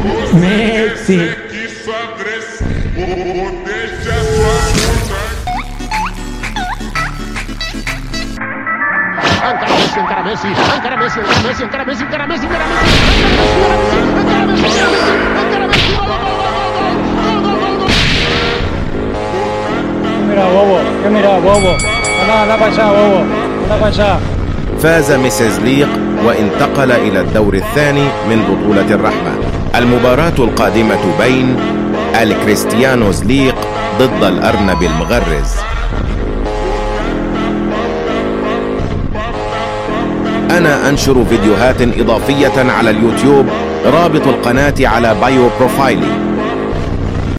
Messi. Encara Messi, encara Messi, encara Messi, encara Messi, encara Messi, encara Messi, mira, bobo, ¿qué mira, bobo? لا para allá, bobo, لا para allá. فاز ميسيزليق وانتقل إلى الدور الثاني من بطولة الرحمة. المباراة القادمة بين الكريستيانو زليق ضد الأرنب المغرز. أنا أنشر فيديوهات إضافية على اليوتيوب، رابط القناة على بايو بروفايلي.